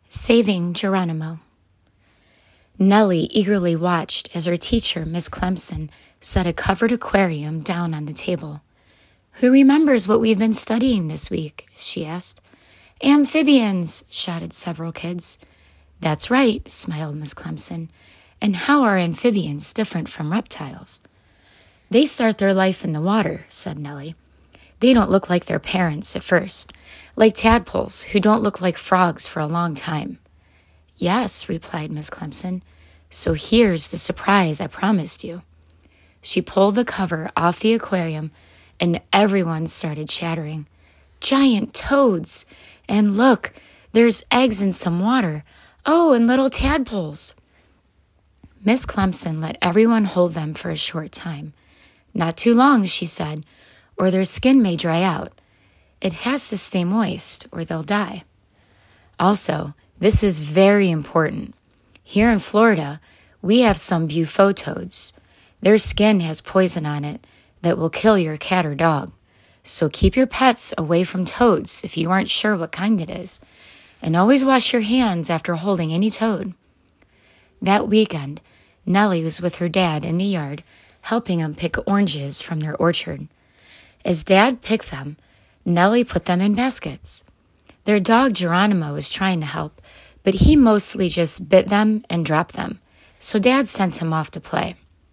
Saving Geronimo. Nellie eagerly watched as her teacher, Miss Clemson, set a covered aquarium down on the table. "Who remembers what we've been studying this week?" she asked. "Amphibians," shouted several kids. "That's right," smiled Miss Clemson. "And how are amphibians different from reptiles?" "They start their life in the water," said Nellie. "They don't look like their parents at first, like tadpoles who don't look like frogs for a long time." "Yes," replied Miss Clemson. "So here's the surprise I promised you." She pulled the cover off the aquarium, and everyone started chattering. "Giant toads! And look, there's eggs in some water. Oh, and little tadpoles!" Miss Clemson let everyone hold them for a short time. "Not too long," she said, "or their skin may dry out. It has to stay moist, or they'll die. Also, this is very important. Here in Florida, we have some bufo-toads. Their skin has poison on it that will kill your cat or dog. So keep your pets away from toads if you aren't sure what kind it is. And always wash your hands after holding any toad." That weekend, Nellie was with her dad in the yard, helping him pick oranges from their orchard. As Dad picked them, Nellie put them in baskets. Their dog Geronimo was trying to help, but he mostly just bit them and dropped them, so Dad sent him off to play.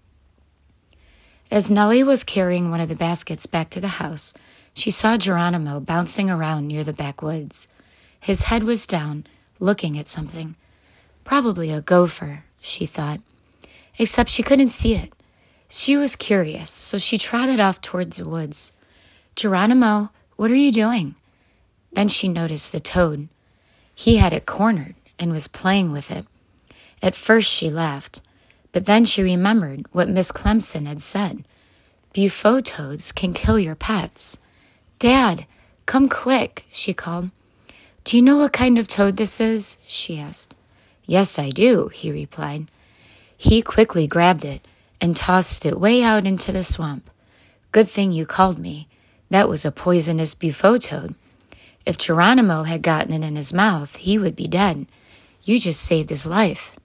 As Nellie was carrying one of the baskets back to the house, she saw Geronimo bouncing around near the backwoods. His head was down, looking at something. Probably a gopher, she thought, except she couldn't see it. She was curious, so she trotted off towards the woods. "Geronimo, what are you doing?" Then she noticed the toad. He had it cornered and was playing with it. At first she laughed, but then she remembered what Miss Clemson had said. Bufo-toads can kill your pets. "Dad, come quick," she called. "Do you know what kind of toad this is?" she asked. "Yes, I do," he replied. He quickly grabbed it and tossed it way out into the swamp. "Good thing you called me. That was a poisonous bufo-toad. If Geronimo had gotten it in his mouth, he would be dead. You just saved his life."